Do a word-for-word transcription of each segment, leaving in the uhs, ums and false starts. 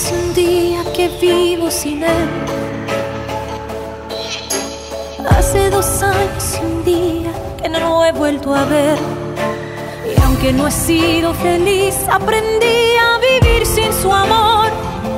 hace un día que vivo sin él. Hace dos años y un día que no lo he vuelto a ver. Y aunque no he sido feliz, aprendí a vivir sin su amor.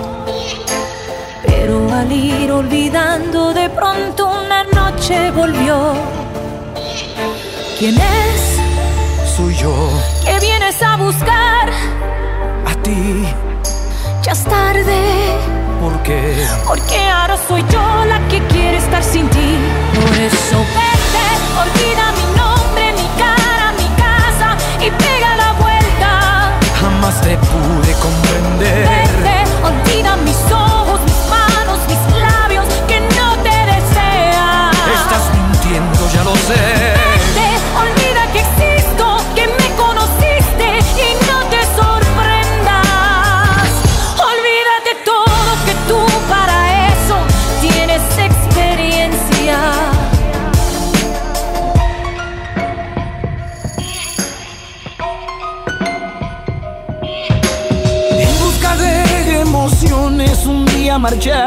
Pero al ir olvidando, de pronto una noche volvió. ¿Quién es? Soy yo. ¿Qué vienes a buscar? A ti. Ya es tarde. ¿Por qué? Porque ahora soy yo la que quiere estar sin ti. Por eso vete, olvida mi nombre, mi cara, mi casa y pega la vuelta. Jamás te pude comprender. Vete, olvida mis ojos, mis manos, mis labios que no te desean. Estás mintiendo, ya lo sé. Vete, olvida que existo, que me conociste y no te sorprendas. Olvídate todo, que tú para eso tienes experiencia. En busca de emociones un día marché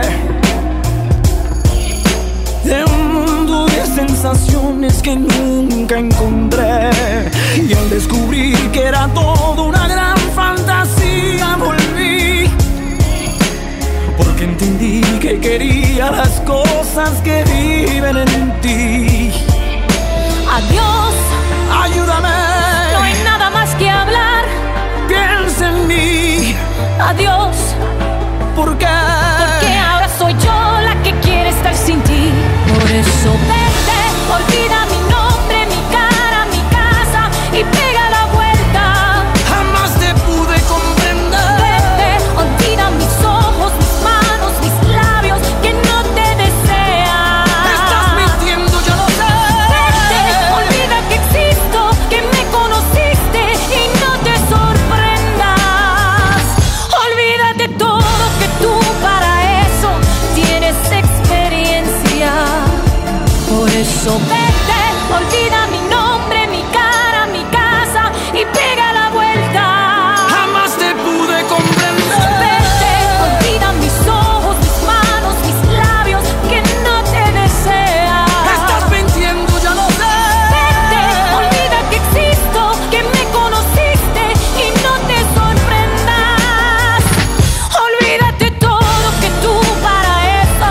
de un mundo de sensaciones que nunca encontré. Y al descubrir que era todo una gran fantasía, volví. Porque entendí que quería las cosas que viven en ti. Adiós, Ayúdame, no hay nada más que hablar. piensa en mí. Adiós, ¿Por qué? porque ahora soy yo la que quiere estar sin ti. Por eso vete, olvida mi nombre, mi cara, mi casa y pega la vuelta. Jamás te pude comprender. Vete, olvida mis ojos, mis manos, mis labios que no te desean. Estás mintiendo, ya lo sé. Vete, olvida que existo, que me conociste y no te sorprendas. Olvídate todo, que tú para eso tienes experiencia. Por eso vete, olvida mi nombre, mi cara, mi casa y pega la vuelta. Jamás te pude comprender. Vete, olvida mis ojos, mis manos, mis labios que no te desean. Estás mintiendo, ya lo sé. Vete, olvida que existo, que me conociste y no te sorprendas. Olvídate todo, que tú para eso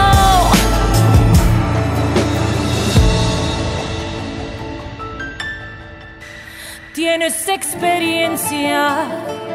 tienes experiencia.